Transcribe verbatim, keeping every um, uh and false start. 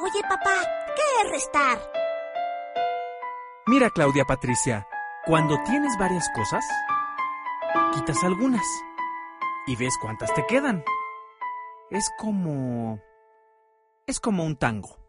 Oye, papá, ¿qué es restar? Mira, Claudia Patricia, cuando tienes varias cosas, quitas algunas y ves cuántas te quedan. Es como... es como un tango.